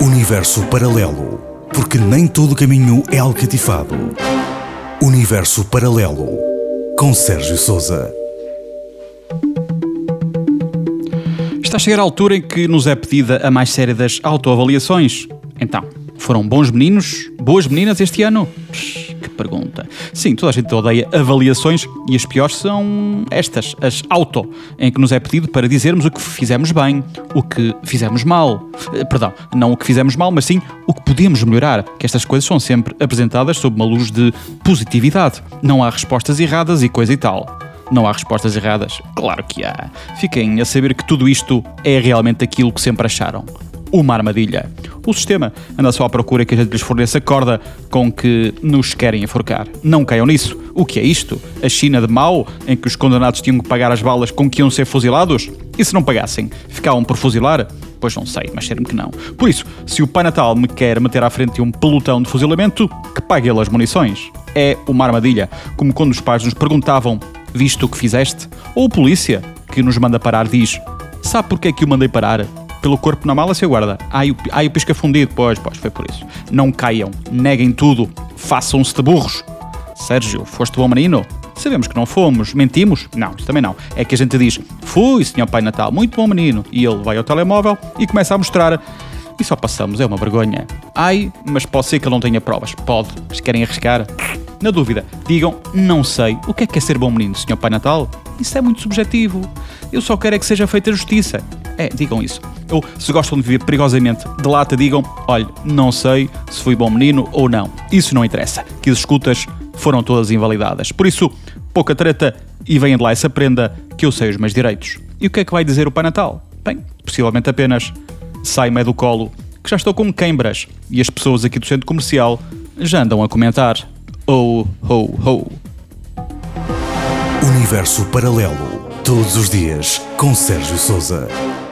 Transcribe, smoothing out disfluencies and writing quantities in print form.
Universo paralelo, porque nem todo caminho é alcatifado. Universo paralelo, com Sérgio Sousa. Está a chegar a altura em que nos é pedida a mais séria das autoavaliações. Então, foram bons meninos, boas meninas este ano? Que pergunta. Sim, toda a gente odeia avaliações e as piores são estas, as auto, em que nos é pedido para dizermos o que fizemos bem, o que fizemos mal. Perdão, não o que fizemos mal, mas sim o que podíamos melhorar, que estas coisas são sempre apresentadas sob uma luz de positividade. Não há respostas erradas e coisa e tal. Não há respostas erradas? Claro que há. Fiquem a saber que tudo isto é realmente aquilo que sempre acharam. Uma armadilha. O sistema anda só à procura que a gente lhes forneça corda com que nos querem enforcar. Não caiam nisso. O que é isto? A China de Mao, em que os condenados tinham que pagar as balas com que iam ser fuzilados? E se não pagassem, ficavam por fuzilar? Pois não sei, mas cheiro-me que não. Por isso, se o Pai Natal me quer meter à frente um pelotão de fuzilamento, que pague ele as munições. É uma armadilha, como quando os pais nos perguntavam: viste o que fizeste? Ou a polícia, que nos manda parar, diz: sabe porque é que o mandei parar? Pelo corpo na mala se aguarda. O pisca fundido. Pois, foi por isso. Não caiam, neguem tudo, façam-se de burros. Sérgio, foste bom menino? Sabemos que não fomos. Mentimos? Não, isso também não. É que a gente diz: fui, senhor Pai Natal, muito bom menino. E ele vai ao telemóvel e começa a mostrar. E só passamos, é uma vergonha. Mas pode ser que ele não tenha provas. Pode, mas querem arriscar? Na dúvida, digam: não sei. O que é ser bom menino, senhor Pai Natal? Isso é muito subjetivo. Eu só quero é que seja feita justiça. Digam isso. Ou, se gostam de viver perigosamente de lata, digam: olha, não sei se fui bom menino ou não. Isso não interessa, que as escutas foram todas invalidadas. Por isso, pouca treta e venha de lá essa prenda que eu sei os meus direitos. E o que é que vai dizer o Pai Natal? Bem, possivelmente apenas: sai-me do colo, que já estou com queimbras. E as pessoas aqui do centro comercial já andam a comentar: oh, ho, ho. Universo paralelo, todos os dias, com Sérgio Sousa.